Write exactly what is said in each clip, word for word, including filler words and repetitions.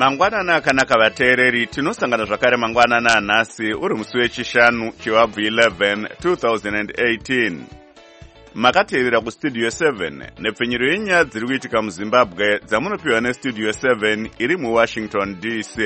Mangwanana akanaka vateereri, tinosangana zvakare mangwanana anhasi uri musi wechishanu chiwabvu eleven two thousand eighteen. Makateerera kustudio seven nepfenyero yenyaya dziri kuitika muZimbabwe dzamunopiwa nestudio seven iri muWashington D C.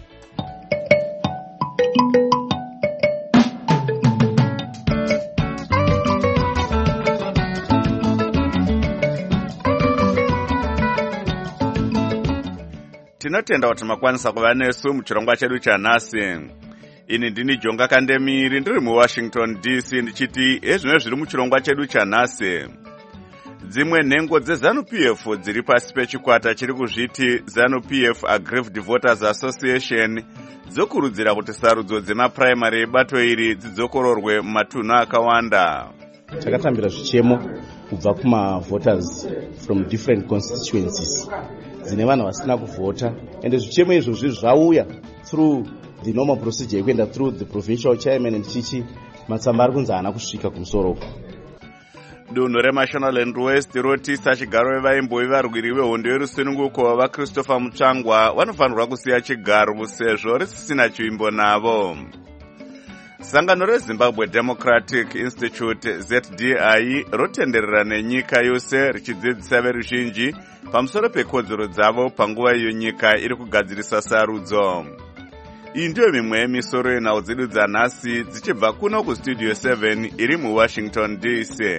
Tinotenda kuti makwanisa kuva nesu muchirongwa chedu chanhasi. Ini ndini Jonga Kandemiri ndiri muWashington D C ndichiti ezvino zviri muchirongwa chedu chanhasi. Dzimwe nhengo dzeZANU-P F dziri pasi pechikwata chiri kuzviti ZANU-P F Aggrieved Voters Association dzokurudzira kuti sarudzo dzemapuraimari ebato iri dzidzokororwe mumatunhu akawanda. Takatambira zvichemo kubva kuma voters from different constituencies dzine vanhu vasina kuvhota, ende zvichemo izvozvi zvauya through the normal procedure yekuenda through the provincial chairman ndichichi matsamba ari kunzi haana kusvika kumusoro. Dunhu reMashonaland West rotisa chigaro vevaimbovi varwiri vehondo yerusununguko vaChristopher Mutsvangwa vanofanirwa kusiya chigaro sezvo risisina chivimbo navo. Sangano reZimbabwe Democratic Institute Z D I rotenderera nenyika yose richidzidzisa veruzhinji pamusoro pekodzero dzavo panguva iyo nyika iri kugadzirisa sarudzo. Iyi ndiyo mimwe yemisoro yenhau dzedu dzanhasi dzichibva kuno kustudio seven iri muWashington D C.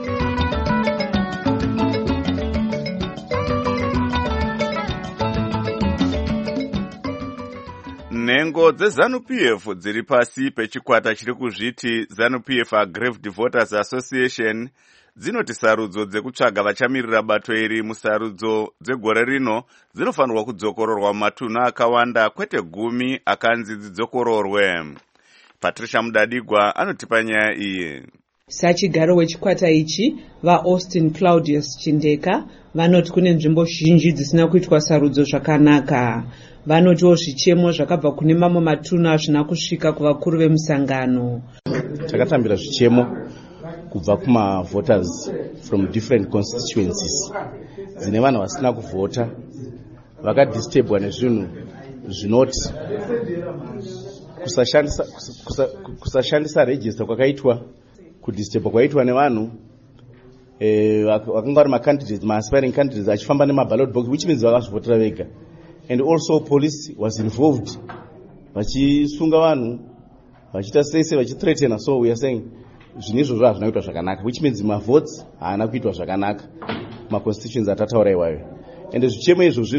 Nhengo dzeZANU-P F dziri pasi pechikwata chiri kuzviti ZANU-P F Aggrieved Voters Association dzinoti sarudzo dzekutsvaga vachamirira bato iri musarudzo dzegore rino dzinofanirwa kudzokororwa mumatunhu akawanda kwete gumi akanzi dzidzokororwe. Patricia Mudadigwa anotipa nyaya iyi. Sachigaro wechikwata ichi vaAustin Claudius Chindeka vanoti kune nzvimbo zhinji dzisina kuitwa sarudzo zvakanaka. Vanotiwo zvichemo zvakabva kune mamwe matunhu hazvina kusvika kuvakuru vemusangano. Takatambira zvichemo kubva kuma voters from different constituencies dzine vanhu vasina kuvhota, vakadisturbwa nezvinhu zvinoti kusashandisa kusashandisa register kwakaitwa, kudisturba kwaitwa nevanhu eh, vakanga vari macandidates maaspiring candidates achifamba nemaballot box, which means vakazvivhotera vega. And also police was involved vachisunga vanhu vachiita sese vachithreatena. So we are saying zvinhu izvozvo hazvina kuitwa zvakanaka, which means mavotes haana kuitwa zvakanaka maconstitutions atataura iwayo. And zvichemo izvozvi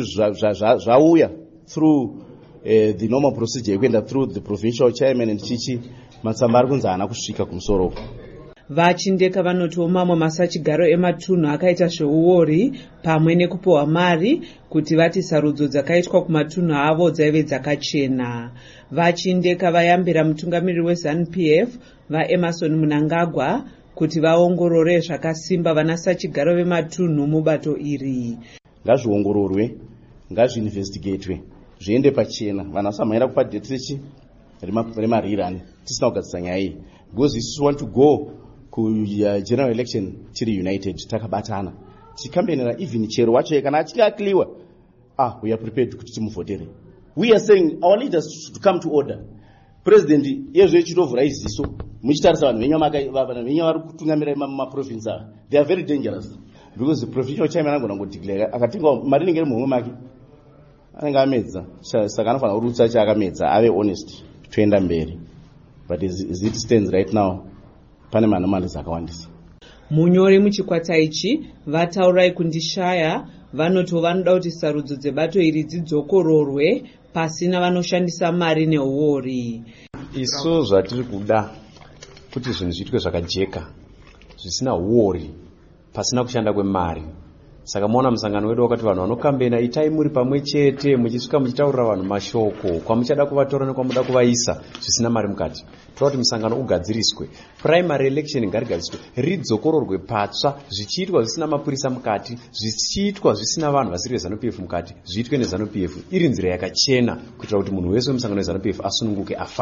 zvauya through uh, the normal procedure yekuenda through the provincial chairman ndichichi matsamba ari kunzi haana kusvika kumusoro. Vachindeka vanotiwo mamwe masachigaro ematunhu akaita zveuori pamwe nekupiwa mari kuti vati sarudzo dzakaitwa kumatunhu avo dzaive dzakachena. Vachindeka vayambira mutungamiriri weZANU-P F vaEmerson Mnangagwa kuti vaongorore zvakasimba vanasachigaro vematunhu mubato iri. Ngazviongororwe, ngazviinvestigatwe, zviende pachena. Vanhu vasamhaira kupa dheterechi remarirani tisina kugadzisa nyaya iyi, because isusu want to go ku general election tiri united, takabatana tikambenera even chero wacho kana achinge akliwa, ah we are prepared kuti timuvhotere. We are saying our leaders should come to order. President yezvo ichitovhura iziso muchitarisa vanhu venyu vari kutungamira maprovince ava, they are very dangerous, because the provincial chairman anogona kudeclare akatenga mari inenge iri muhomwe make anenge amedza, saka anofanira kurutsa chaakamedza ave honest toenda mberi. But as, as it stands right now, pane manomali dzakawandisa. Munyori muchikwata ichi vataurai kundishaya vanoti vanoda kuti sarudzo dzebato iri dzidzokororwe pasina vanoshandisa mari neuori. Isu zvatiri kuda kuti zvinhu zviitwe zvakajeka, zvisina uori, pasina kushanda kwemari. Saka muona musangano wedu wakati vanhu vanokambena itai muri pamwe chete muchisvika muchitaurira vanhu mashoko kwamuchada kuvatora nekwamuda kuvaisa zvisina mari mukati. Toda kuti musangano ugadziriswe, primary election ngarigadziriswe, ridzokororwe patsva, zvichiitwa zvisina mapurisa mukati, zvichiitwa zvisina vanhu vasiri veZANU-P F mukati, zviitwe neZANU-P F iri nzira yakachena kuitira kuti munhu wese wemusangano weZANU-P F asununguke afare.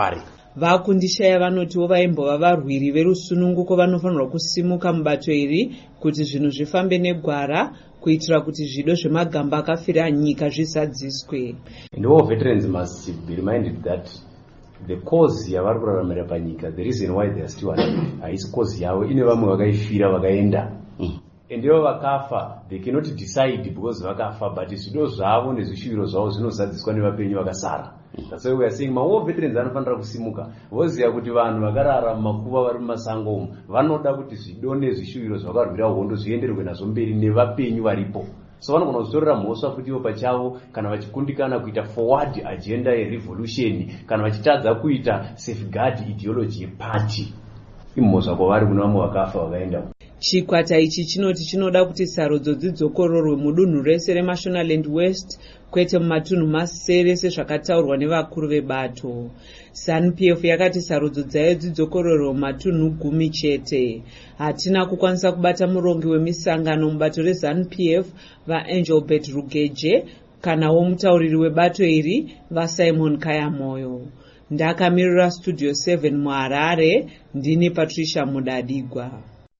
vakundishaya vanotiwo vaimbova varwiri verusununguko vanofanirwa kusimuka mubato iri kuti zvinhu zvifambe negwara kuitira kuti zvido zvemagamba akafira nyika zvisadziswe. And all veterans must be reminded that the cause yavari kuraramira panyika, the reason why they are still alive, haisi cause yavo, ine vamwe vakaifira vakaenda. Mm. And ivo vakafa, they cannot decide because vakafa, but zvido zvavo nezvishuviro zvavo zvinozadziswa nevapenyu vakasara. That's why we are saying mawo veterans anofanira kusimuka voziva kuti vanhu vakarara mumakuva vari mumasango umu vanoda kuti zvido nezvishuviro zvakarwira hondo zvienderwe nazvo mberi nevapenyu varipo. So vanogona kuzvitorera mhosva futi ivo pachavo kana vachikundikana kuita forward agenda yerevolution kana vachitadza kuita safeguard ideology yeparty. Imhosva kwavari kuna vamwe vakafa vakaenda. Chikwata ichi chinoti chinoda kuti sarudzo dzidzokororwe mudunhu rese reMashonaland West kwete mumatunhu masere sezvakataurwa nevakuru vebato. ZANU P F yakati sarudzo dzayo dzidzokororwe mumatunhu gumi chete. Hatina kukwanisa kubata murongi wemisangano mubato reZANU P F vaAngelbert Rugeje kanawo mutauriri webato iri vaSimon Kayamoyo. Ndakamirira Studio seven muHarare, ndini Patricia Mudadigwa.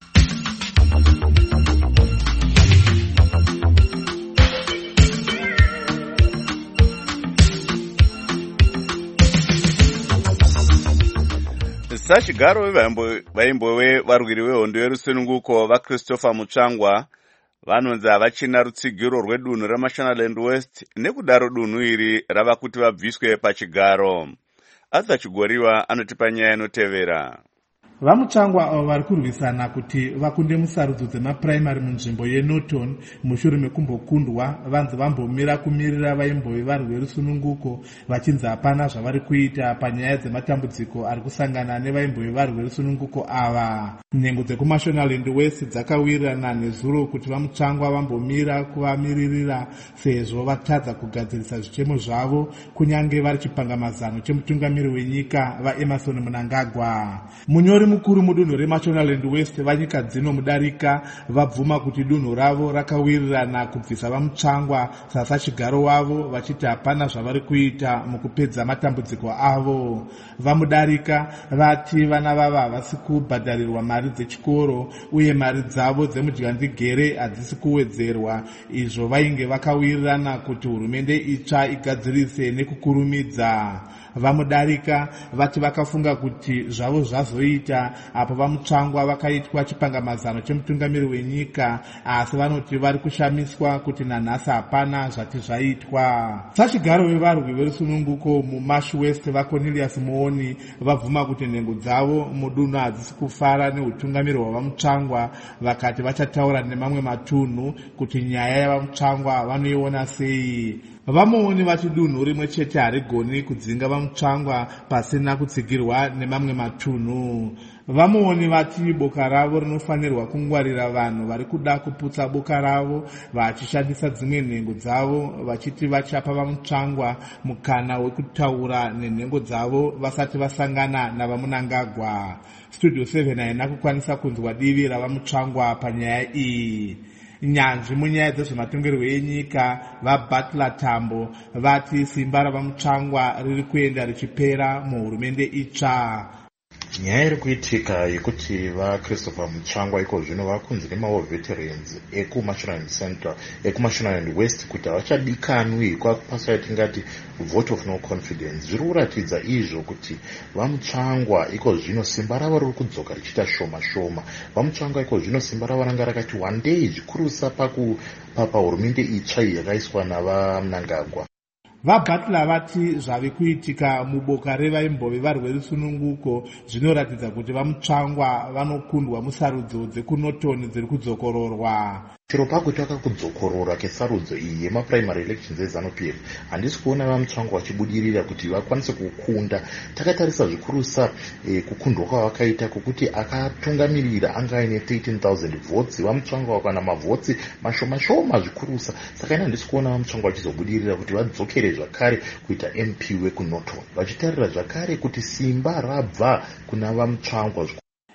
Sachigaro vaimbove varwiri vehondo yerusununguko vaChristopher Mutsvangwa vanonzi havachina rutsigiro rwedunhu reMashonaland West nekudaro dunhu iri rava kuti vabviswe pachigaro. Arthur Chigoriwa anotipa nyaya inotevera. VaMutsvangwa avo vari kurwisana kuti vakunde musarudzo dzemapuraimari munzvimbo yeNorton mushure mekumbokundwa vanzi vambomira kumirira vaimbove vari verusununguko vachinzi hapana zvavari kuita panyaya dzematambudziko ari kusangana nevaimbove vari verusununguko ava. Nhengo dzekuMashonaland West dzakawirirana nezuro kuti VaMutsvangwa vambomira kuvamiririra sezvo vatadza kugadzirisa zvichemo zvavo kunyange vari chipangamazano chemutungamiri wenyika vaEmerson Mnangagwa. Munyori mukuru mudunhu reMashonaland West vanyika dzino Mudarika vabvuma kuti dunhu ravo rakawirirana kubvisa VaMutsvangwa sasachigaro wavo vachiti hapana zvavari kuita mukupedza matambudziko avo. VaMudarika vati vana vava havasi kubhadharirwa mari dzechikoro uye mari dzavo dzemudyanzigere hadzisi kuwedzerwa, izvo vainge vakawirirana kuti hurumende itsva igadzirise nekukurumidza. VaMudarika vati vakafunga kuti zvavo zvazoita apo VaMutsvangwa vakaitwa chipangamazano chemutungamiri wenyika, asi vanoti vari kushamiswa kuti nanhasi hapana zvati zvaitwa. Sachigaro vevarwi verusununguko muMash West vaCornelius Muoni vabvuma kuti nhengo dzavo mudunhu hadzisi kufara neutungamiri hwaVaMutsvangwa, vakati vachataura nemamwe matunhu kuti nyaya yavaMutsvangwa vanoiona sei. Vamuoni vati dunhu rimwe chete harigoni kudzinga VaMutsvangwa pasina kutsigirwa nemamwe matunhu. Vamuoni vati boka ravo rinofanirwa kungwarira vanhu vari kuda kuputsa boka ravo vachishandisa dzimwe nhengo dzavo vachiti vachapa VaMutsvangwa mukana wekutaura nenhengo dzavo vasati vasangana navaMnangagwa. Studio seven haina kukwanisa kunzwa divi ravaMutsvangwa panyaya iyi. Nyanzvi munyaya dzezvematongerwo enyika vaButler Tambo vati simba ravaMutsvangwa riri kuenda richipera muhurumende itsva. Nyaya iri kuitika yekuti vaChristopher Mutsvangwa iko zvino vakunzi nemawo veterans ekuMashonaland Central ekuMashonaland West kuti havachadikanwi kwapasa yatingati vote of no confidence. Zviri kuratidza izvo kuti VaMutsvangwa iko zvino simba ravo riri kudzoka richiita shoma shoma. VaMutsvangwa iko zvino simba ravo ranga rakati wandei zvikurusa pahurumende itsva yakaiswa navaMnangagwa. VaButler vati zvave kuitika muboka revaimbove vari verusununguko zvinoratidza kuti VaMutsvangwa vanokundwa musarudzo dzekuNorton dziri kudzokororwa. Chero pakutaka kudzokorora kesarudzo iyi yemapuraimary elections eZANU P F handisi kuona VaMutsvangwa vachibudirira kuti vakwanise kukunda. Takatarisa zvikurusa eh, kukundwa kwavakaita kokuti akatungamirira anga aine thirteen thousand votes, VaMutsvangwa vakana mavhotsi mashoma shoma zvikurusa. Saka ina handisi kuona VaMutsvangwa vachizobudirira kuti vadzokere zvakare kuita M P wekuNorton, vachitarira zvakare kuti simba rabva kuna VaMutsvangwa.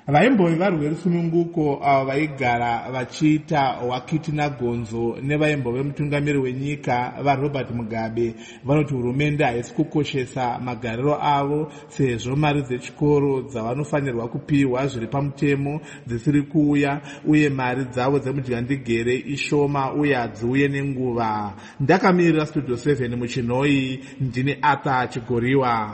Vaimboi varwerusununguko avo vaigara vachiita wakiti nagonzo nevaimbove mutungamiri wenyika vaRobert Mugabe vanoti hurumende haisi kukoshesa magariro avo sezvo mari dzechikoro dzavanofanirwa kupiwa zviri pamutemo dzisiri kuuya uye mari dzavo dzemudyandigere ishoma uye hadziuye nenguva. Ndakamirira Studio seven muchinhoi, ndini Arthur Chigoriwa.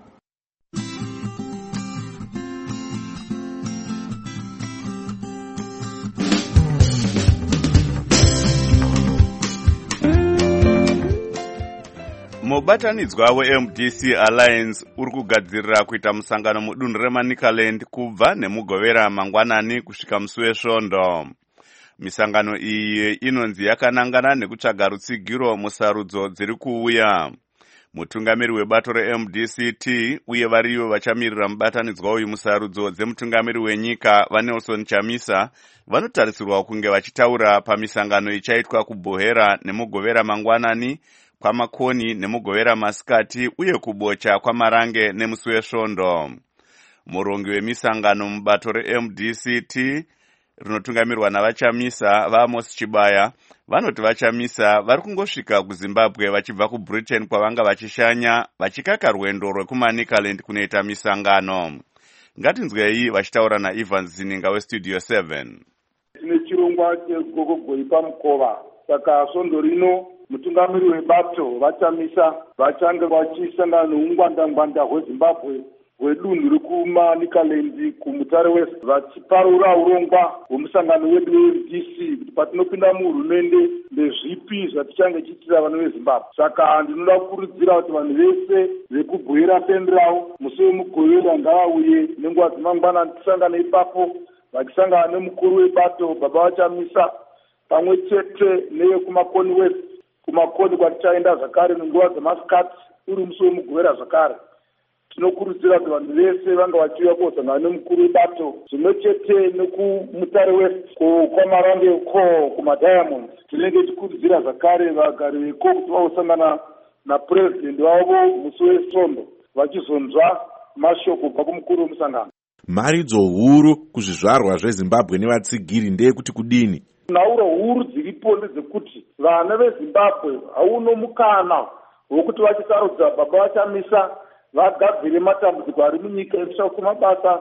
mubatanidzwa weM D C Alliance uri kugadzirira kuita musangano mudunhu reManicaland kubva nemugovera mangwanani kusvika musi wesvondo. Misangano iyi inonzi yakanangana nekutsvaga rutsigiro musarudzo dziri kuuya. Mutungamiri webato reM D C T uye variyo vachamirira mubatanidzwa uyu musarudzo dzemutungamiri wenyika vaNelson Chamisa vanotarisirwa kunge vachitaura pamisangano ichaitwa kuBohera nemugovera mangwanani, kwamakoni nemugovera masikati uye kubocha kwamarange nemusi wesvondo. Murongi wemisangano mubato reM D C T rinotungamirwa navachamisa vaAmos Chibaya vanoti vachamisa vari kungosvika kuZimbabwe vachibva kuBritain kwavanga vachishanya vachikaka rwendo rwekuManicaland kunoita misangano. Ngatinzwei vachitaura naEvans Zininga weStudio seven. Tine chirongwa chegogogoi pamukova, saka svondo rino mutungamiri webato vachamisa vachange vachisangana neungwanda-ngwanda hweZimbabwe hwedunhu rekuManicaland kumutare west, vachiparura urongwa hwemusangano wedu weM D C kuti patinopinda muhurumende ndezvipi zvatichange chiitira vanhu veZimbabwe. Saka ndinoda kukurudzira kuti vanhu vese vekubhoera pendrau musi wemugovera ngavauye nenguva dzemangwana, tisangane ipapo vachisangana nemukuru webato baba vachamisa pamwe chete nevekumakoni west. Kumakoni kwatichaenda zvakare nenguva dzemasikati uri musi wemugovera zvakare. Tinokurudzira kuti vanhu vese vanga vachiuya kozangana nemukuru webato zvimwe chete nekumutare west kwamarange ko kumaDiamonds. Tinenge tichikurudzira zvakare vagari veko kuti vaosangana napurezidendi wavo musi wesvondo vachizonzwa mashoko kubva kumukuru wemusangano. Mharidzo huru kuzvizvarwa zveZimbabwe nevatsigiri ndeyekuti kudini? Nhauro huru dziripo ndedzekuti vana veZimbabwe hauno mukana wokuti vachisarudza baba vachamisa vagadzire matambudziko ari munyika ekushaka kwemabasa,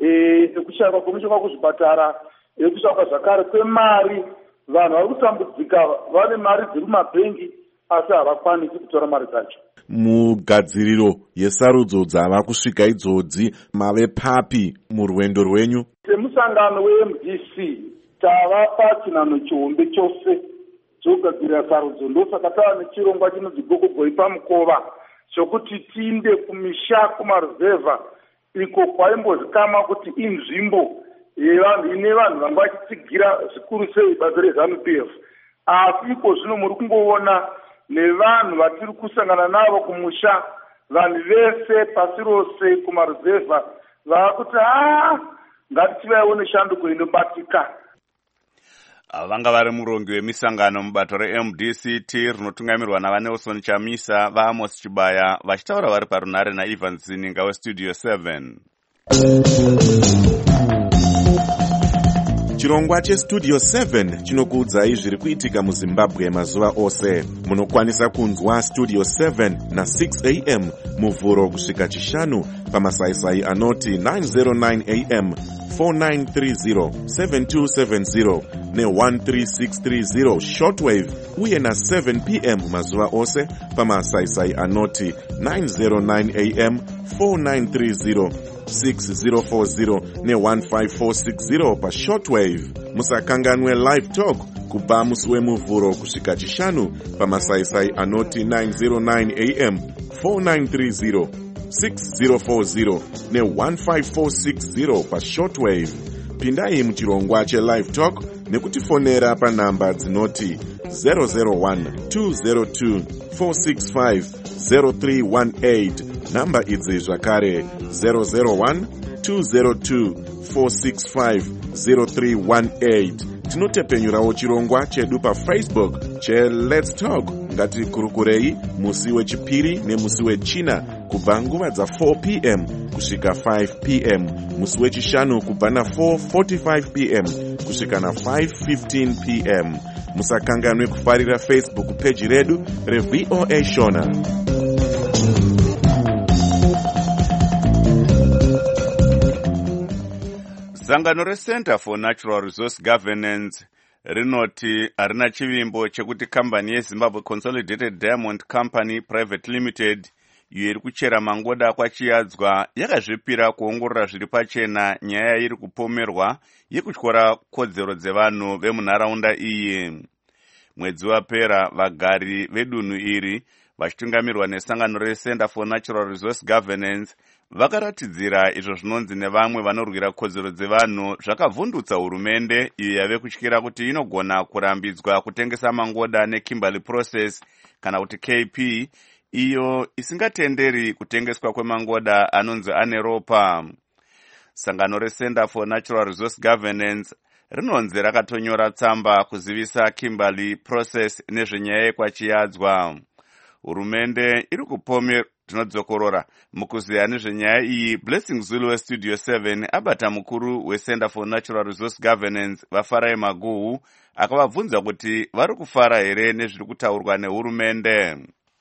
ekushaka kwemishonga kuzvipatara, ekushaka zvakare kwemari. Vanhu vari kutambudzika vane mari dziri mumabhengi asi havakwanisi kutora mari dzacho. Mugadziriro yesarudzo dzava kusvika idzodzi mave papi murwendo rwenyu? Semusangano weM D C tavapa chinhano chihombe chose chokugadzirira sarudzo, ndosaka tava nechirongwa chinonzi gogogoi pamukova chokuti tiinde kumisha kumaruzevha iko kwaimbozikama kuti inzvimbo yevanhu ine vanhu vanga vachitsigira zvikuru sei basa reZANU P F. Asi iko zvino muri kungoona nevanhu vatiri kusangana navo kumusha, vanhu vese pasi rose kumaruzevha vakuti haa ngatichivaiwo neshanduko inobatika. Vanga vari murongi wemisangano mubato reM D C T rinotungamirwa navaNelson Chamisa vaAmos Chibaya vachitaura vari parunare naEvans Zininga weStudio seven. Chirongwa cheStudio seven chinokuudzai zviri kuitika muZimbabwe mazuva ose. Munokwanisa kunzwa Studio seven na six a m muvhuro kusvika chishanu pamasaisai anoti nine oh nine a m, four nine three zero, seven two seven zero ne one three six three zero shortwave uye na seven p m mazuva ose pamasaisai anoti nine oh nine a m, four nine three zero, six zero four zero ne one five four six zero pa shortwave. Musakanganwe live talk kubva musi wemuvhuro kusvika chishanu pamasaisai anoti nine oh nine a m, four nine three zero, six zero four zero ne one five four six zero pa shortwave. Pindai muchirongwa chelive talk nekutifonera panhamba dzinoti zero zero one, two zero two, four six five, zero three one eight. Namba idzi zvakare zero zero one, two zero two, four six five, zero three one eight. Tinotepenyurawo chirongwa chedu paFacebook che Let's Talk ngati kurukurei musi wechipiri nemusi wechina kubva nguva dza four p m kusvika five p m musi wechishanu kubva na-four forty-five p m kusvika na-five fifteen p m musakanganwe kufarira Facebook page redu reV O A Shona. Sangano reCenter for Natural Resource Governance rinoti harina chivimbo chekuti kambani yeZimbabwe Consolidated Diamond Company Private Limited iyo iri kuchera mangoda kwachiyadzwa yakazvipira kuongorora zviri pachena nyaya iri kupomerwa yekutyora kodzero dzevanhu vemunharaunda iyi. Mwedzi wapera vagari vedunhu iri vachitungamirirwa nesangano reCenter for Natural Resource Governance vakaratidzira izvo zvinonzi nevamwe vanorwira kodzero dzevanhu zvakavhundutsa hurumende iyo yave kutyira kuti inogona kurambidzwa kutengesa mangoda neKimberley Process kana kuti K P iyo isingatenderi kutengeswa kwemangoda anonzi ane ropa. Sangano reCenter for Natural Resource Governance rinonzi rakatonyora tsamba kuzivisa Kimberley Process nezvenyaya yekwachiyadzwa. Hurumende iri kupomera tinodzokorora mukuziya nezvenyaya iyi. Blessing Zulu weStudio seven abata mukuru weCenter for Natural Resource Governance vaFarai Maguhu akavabvunza kuti vari kufara here nezviri kutaurwa nehurumende.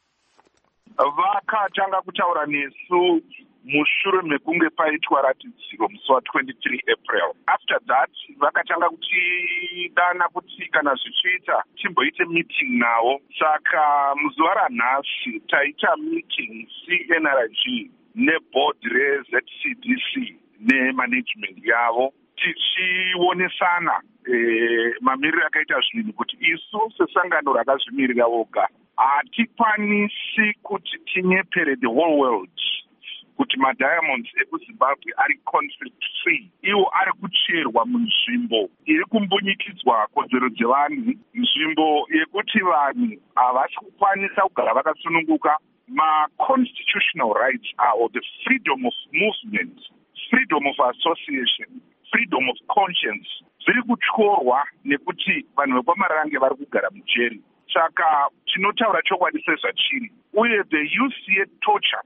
Vakatanga kutaura nesu mushure mekunge paitwa ratidziro musi wa-twenty-three April. After that vakatanga kutidana kuti kana zvichiita timboite meeting navo. Saka muzuva ranhasi taita meeting C N R G neboard reZ C D C nemanagement yavo tichionesana e, mamiriro akaita zvinhu kuti isu sesangano rakazvimirira voga hatikwanisi kuti tinyepere the whole world kuti madiamonds ekuZimbabwe ari conflict free, iwo ari kucherwa munzvimbo iri kumbunyikidzwa kodzero dzevanhu, nzvimbo yekuti vanhu havasi kukwanisa kugara vakasununguka. Ma-constitutional rights are the freedom of movement, freedom of association, freedom of conscience zviri kutyorwa nekuti vanhu vekwamarange vari kugara mujeri. Saka tinotaura chokwadi sezvachiri, uye the youth yet torture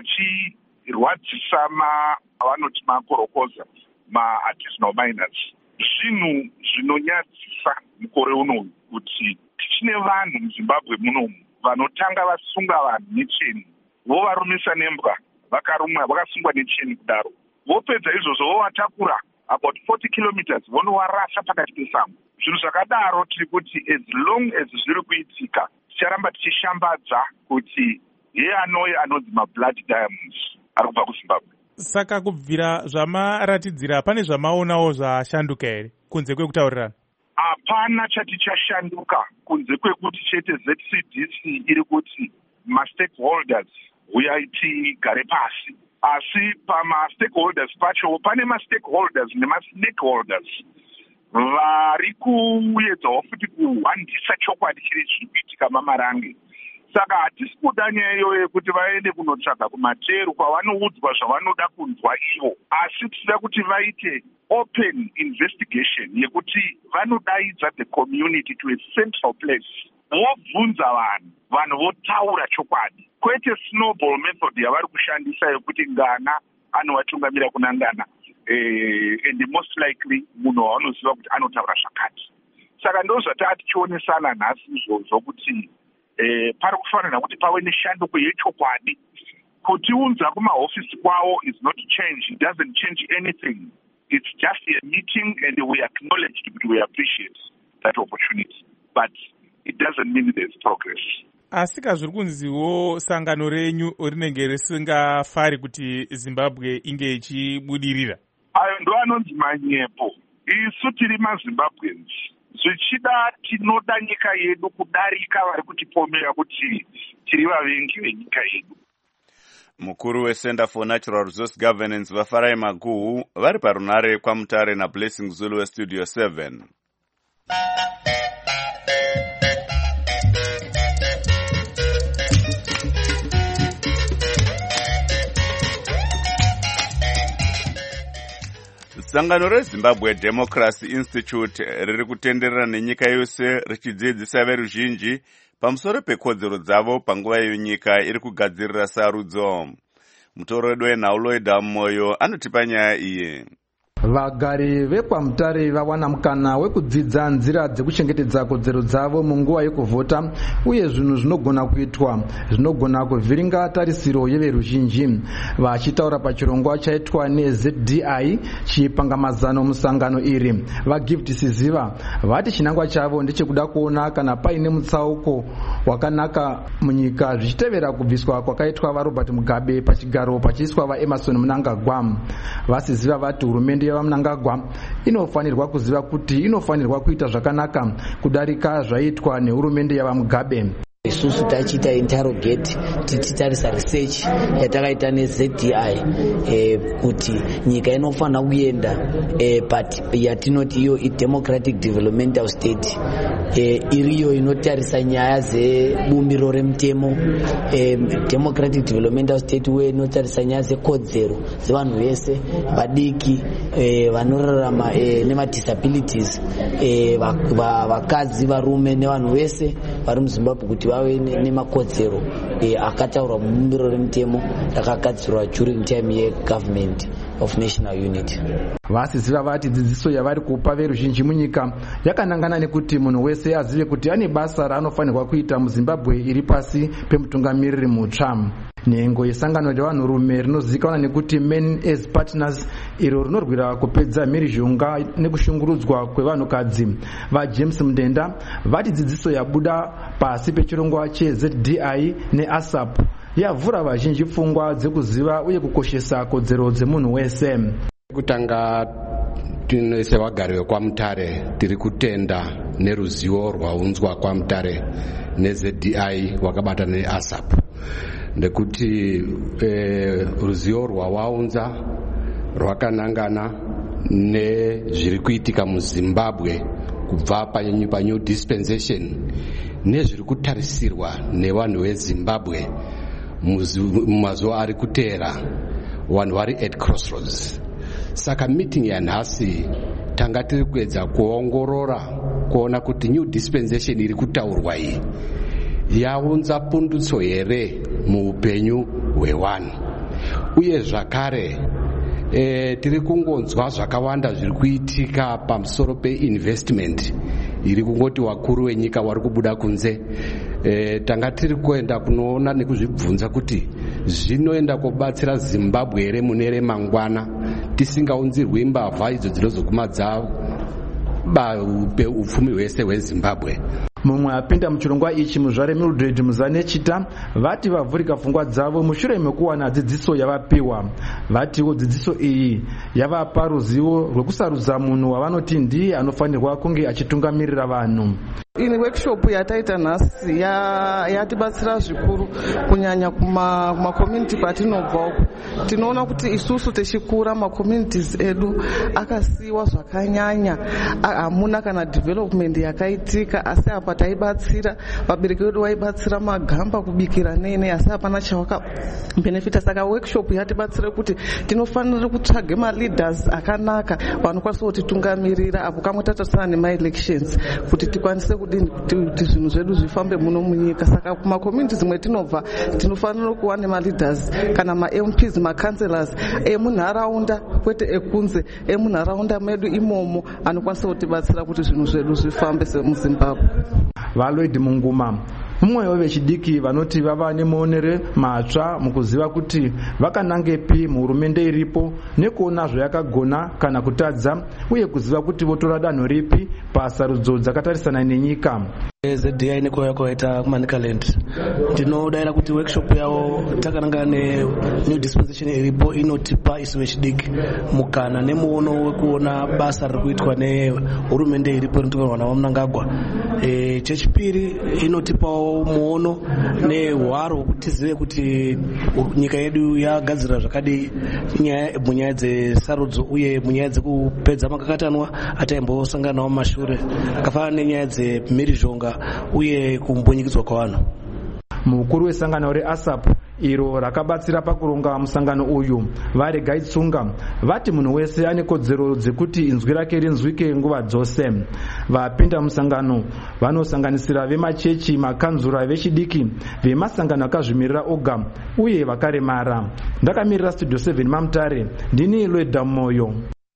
vachirwadzisa vanoti makorokoza ma-artisanal miners, zvinhu zvinonyadzisa mukore unoyu kuti tichine vanhu muZimbabwe munomu vanotanga vasunga vanhu necheni, vovarumisa nembwa vakarumwa vakasungwa necheni kudaro, vopedza izvozvo vovatakura about forty kilometers vonovarasa pakati pesango. Zvinhu zvakadaro tiri kuti as long as zviri kuitika ticharamba tichishambadza kuti ye anouya anonzi mablood diamonds ari kubva kuZimbabwe. Saka kubvira zvamaratidzira pane zvamaonawo zvashanduka here kunze kwekutaurirana? Hapana chati chashanduka kunze kwekuti chete Z C D C iri kuti ma-stakeholders uyai tigare pasi. Asi pama-stakeholders pacho pane ma-stakeholders nema-snakeholders vari kuedzawo futi kuhwandisa chokwadi chiri chiri kuitika mamarange. Saka hatisi kuda nyaya iyoyo yekuti vaende kunotsvaga kumateru kwavanoudzwa zvavanoda kunzwa ivo, asi tichida kuti vaite open investigation yekuti vanodaidza the community to a central place, vobvunza vanhu, vanhu votaura chokwadi, kwete snowball method yavari kushandisa yekuti ngana anovatungamira kuna ngana eh, and most likely munhu wavanoziva kuti anotaura zvakati. Saka ndo zvatava tichionesana nhasi izvozvo kuti Eh, pari kufanira kuti pave neshanduko yechokwadi. Kutiunza kumahofisi kwawo is not change, it doesn't change anything. It's just a meeting and we acknowledge it, we appreciate that opportunity, but it doesn't mean there's progress. Asika zviri kunziwo sangano renyu rinenge risingafari kuti Zimbabwe inge ichibudirira. Ayo ndo anonzi manyepo. Isu tiri maZimbabweans zvichida tinoda nyika yedu kudarika vari kutipomera kuti tiri vavengi venyika yedu. Mukuru weCenter for Natural Resource Governance vaFarai Maguhu vari parunare kwaMutare naBlessing Zulu weStudio seven. Sangano reZimbabwe Democracy Institute riri kutenderera nenyika yose richidzidzisa veruzhinji pamusoro pekodzero dzavo panguva iyo nyika iri kugadzirira sarudzo. Mutoro wedu wenhauloida Moyo anotipa nyaya iyi. Vagari vepaMutare vawana mukana wekudzidza nzira dzekuchengetedza kodzero dzavo munguva yekuvhota uye zvinhu zvinogona kuitwa zvinogona kuvhiringa tarisiro yeveruzhinji. Vachitaura pachirongwa chaitwa neZ D I chipangamazano musangano iri, vaGift Siziva vati chinangwa chavo ndechekuda kuona kana paine mutsauko wakanaka munyika zvichitevera kubviswa kwakaitwa vaRobert Mugabe pachigaro pachiiswa vaEmerson Mnangagwa. VaSiziva vati hurumende Mnangagwa inofanirwa kuziva kuti inofanirwa kuita zvakanaka kudarika zvaitwa nehurumende yavaMugabe. Isusu tachita interrogate tichitarisa research yatakaita neZ D I eh, kuti nyika inofanira kuenda eh, but yatinoti iyo democratic developmental state eh, iriyo inotarisa nyaya dzebumbiro remutemo eh, democratic developmental state we inotarisa nyaya dzekodzero dzevanhu vese vadiki eh, vanorarama eh, nemadisabilities eh, vakadzi varume nevanhu vese vari muZimbabwe kuti vave nemakodzero e, akataurwa mubumbiro remutemo rakagadzirwa during time yegovernment of national unity. VaSiziva vati dzidziso yavari kupa veruzhinji munyika yakanangana nekuti munhu wese azive kuti ane basa raanofanirwa kuita muZimbabwe iri pasi pemutungamiriri mutsva. Nhengo yesangano revanhurume rinozivikanwa nekuti Men as Partners iro rinorwira kupedza mhirizhonga nekushungurudzwa kwevanhukadzi vaJames Mudenda vati dzidziso yabuda pasi pechirongwa cheZ D I neASAP yavhura vazhinji pfungwa dzekuziva uye kukoshesa kodzero dzemunhu wese. Kutanga tinese vagari vekwaMutare tiri kutenda neruzivo rwaunzwa kwaMutare neZ D I wakabata neASAP ndekuti eh, ruzivo rwawaunza rwakanangana nezviri kuitika muZimbabwe kubva panew dispensation nezviri kutarisirwa nevanhu veZimbabwe mumazuva ari kuteera vanhu vari at crossroads. Saka meeting yanhasi tanga tiri kuedza kuongorora kuona kuti new dispensation iri kutaurwa iyi yaunza pundutso here muupenyu hwevanhu uye zvakare e, tiri kungonzwa zvakawanda zviri kuitika pamusoro peinvestment iri kungoti wakuru wenyika wari kubuda kunze. E, tanga tiri kuenda kunoona nekuzvibvunza kuti zvinoenda kubatsira Zimbabwe here mune remangwana tisingaunzirwi mbavha idzo dzinozokumadza upfumi hwese hweZimbabwe. Mumwe apinda muchirongwa ichi muzvare Mildred Muzanechita vati vavhurika pfungwa dzavo mushure mekuwana dzidziso yavapiwa. Vatiwo dzidziso iyi yavapa ruzivo rwekusarudza munhu wavanoti ndiye anofanirwa kunge achitungamirira vanhu. Ini workshop yataita nhasi yatibatsira zvikuru kunyanya kuma kuma community kwatinobva uko. Tinoona kuti isusu techikura ma communities edu akasiwa zvakanyanya, hamuna kana development yakaitika, asi apa taibatsira vabereki vedu vaibatsira magamba kubikira nene, asi hapana chawaka benefita. Saka workshop yatibatsira kuti tinofanira kutsvaga ma leaders akanaka vanokwanisa kutitungamirira apo kamwe tatarisana nema elections kuti tikwanise kuti zvinhu zvedu zvifambe muno munyika. Saka kuma communities mwe tinobva tinofanira kuva nema leaders kana ma M Ps ma councillors emunharaunda kwete ekunze, emunharaunda medu imomo anokwanisa kutibatsira kuti zvinhu zvedu zvifambe semuZimbabwe. VaLloyd Munguma mumwe wevechidiki vanoti vava nemuonere matsva mukuziva kuti vakanangepi muhurumende iripo nekuona zvayakagona kana kutadza uye kuziva kuti votora danho ripi pasarudzo dzakatarisana nenyika. Z D I neko yakaita kuManicaland ndinodaira kuti workshop yavo takanangana nenew dispensation iripo inotipa isu vechidiki mukana nemuono wekuona basa riri kuitwa nehurumende iripo inotokanwa navaMnangagwa. E, chechipiri inotipawo muono nehwaro hwekuti tizive kuti nyika yedu yagadzira zvakadi munyaya dzesarudzo uye munyaya dzekupedza makakatanwa ataimbosangana nawo mumashure akafanana nenyaya dzemhirizhonga uye kumbunyikidzwa kwavanhu. Mukuru wesangano reASAP iro rakabatsira pakuronga musangano uyu varegai tsunga vati munhu wese ane kodzero dzekuti inzwi rake rinzwike nguva dzose. Vapinda musangano vanosanganisira vemachechi, makanzura, vechidiki, vemasangano akazvimirira oga uye vakaremara. Ndakamirira Studio seven maMutare, ndini Loida Moyo.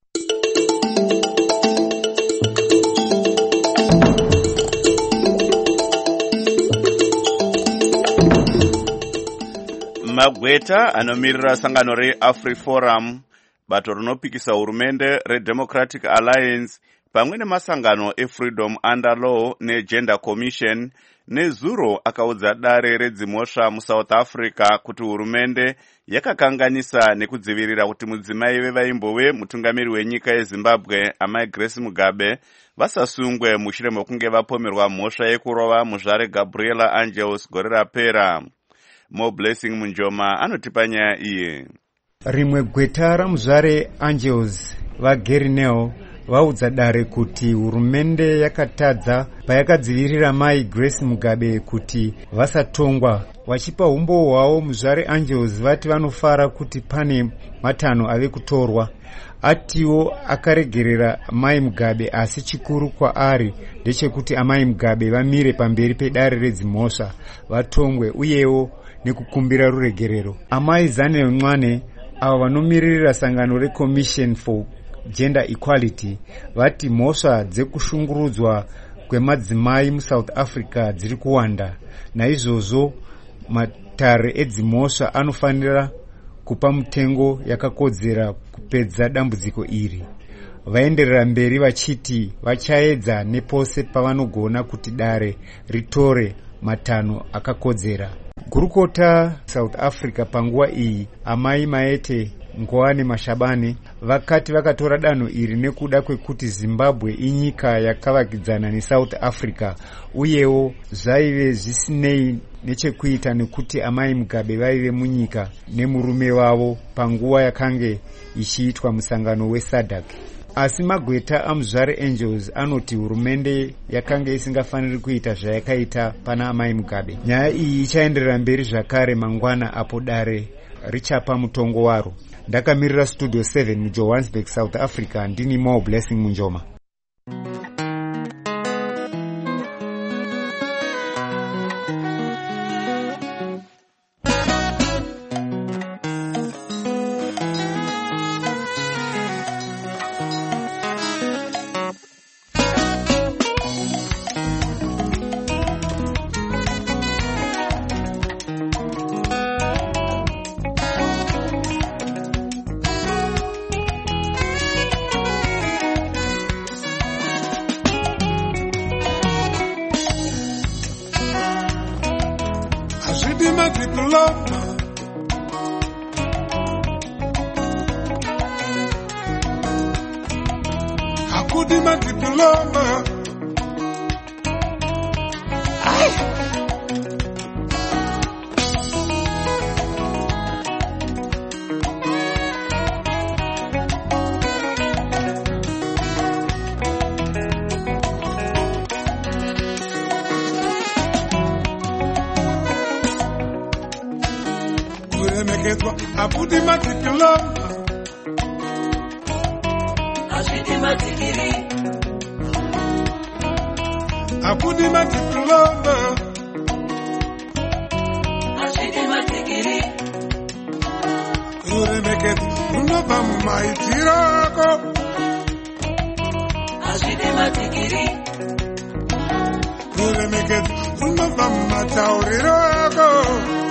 Magweta anomirira sangano reAfriforum, bato rinopikisa hurumende reDemocratic Alliance pamwe nemasangano eFreedom Under Law neGender Commission nezuro akaudza dare redzimhosva muSouth Africa kuti hurumende yakakanganisa nekudzivirira kuti mudzimai vevaimbove mutungamiri wenyika yeZimbabwe amai Grace Mugabe vasasungwe mushure mekunge vapomerwa mhosva yekurova muzvare Gabriela Angels gore rapera. Mo Blessing Munjoma anotipa nyaya iye. Rimwe gweta ramuzvare Angels vaGerinel vaudza dare kuti hurumende yakatadza payakadzivirira mai Grace Mugabe kuti vasatongwa. Vachipa umbo hwavo muzvare Angels vati vanofara kuti pane matanho ave kutorwa. Atiwo akaregerera mai Mugabe, asi chikuru kwaari ndechekuti amai Mugabe vamire pamberi pedare redzimhosva vatongwe uyewo nekukumbira ruregerero. Amai Zane Mwane avo vanomiririra sangano reCommission for Gender Equality vati mhosva dzekushungurudzwa kwemadzimai muSouth Africa dziri kuwanda. Naizvozvo matare edzimhosva anofanira kupa mutengo yakakodzera kupedza dambudziko iri. Vaenderera mberi vachiti vachaedza nepose pavanogona kuti dare ritore matanho akakodzera. Gurukota South Africa panguva iyi amai Maete Ngoane Mashabane vakati vakatora danho iri nekuda kwekuti Zimbabwe inyika yakavakidzana neSouth Africa uyewo zvaive zvisinei nechekuita nekuti amai Mugabe vaive munyika nemurume wavo panguva yakange ichiitwa musangano weSADC. Asi magweta amuzvare Angels anoti hurumende yakanga isingafaniri kuita zvayakaita pana amai Mugabe. Nyaya iyi ichaenderera mberi zvakare mangwana apo dare richapa mutongo waro. Ndakamirira Studio seven muJohannesburg, South Africa, ndini Mo Blessing Munjoma. Ashidima diploma, Hakudima diploma. Abudima diploma, Ashidima digiri, Abudima diploma, Ashidima digiri, Ure meket unova maitirako, Ashidima digiri, Ure meket unova mataurirako.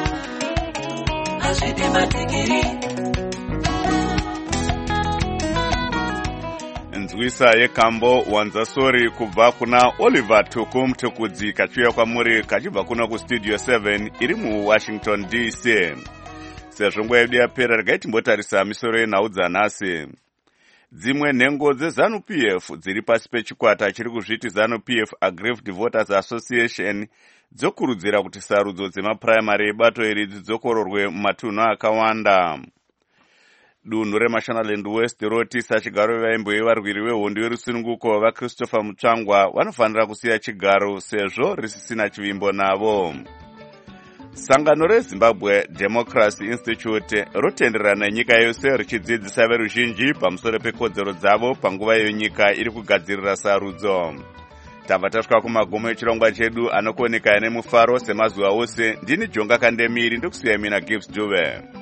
Nzwisa yekambo wanzasori kubva kuna Oliver Tuku Mtukudzi kachiuya kwamuri kachibva kuno kuStudio seven iri muWashington D C. Sezvo nguva yedu yapera regai timbotarisa misoro yenhau dzanhasi. Dzimwe nhengo dzeZANU P F dziri pasi pechikwata chiri kuzviti ZANU P F Aggrieved Voters Association dzokurudzira kuti sarudzo dzemapuraimari ebato iri dzidzokororwe mumatunhu akawanda. Dunhu reMashonaland West rotisa chigaro vevaimboyi varwiri vehondo yerusununguko vaChristopher Mutsvangwa vanofanira kusiya chigaro sezvo risisina chivimbo navo. Sangano reZimbabwe Democracy Institute rotenderana nyika yose richidzidzisa veruzhinji pamusoro pekodzero dzavo panguva yenyika iri kugadzirira sarudzo. Tabva tasvika kumagumo echirongwa chedu anokuoneka nemufaro semazuva ose. Ndini Jonga Kandemiri ndokusiya mina Gibbs Dube.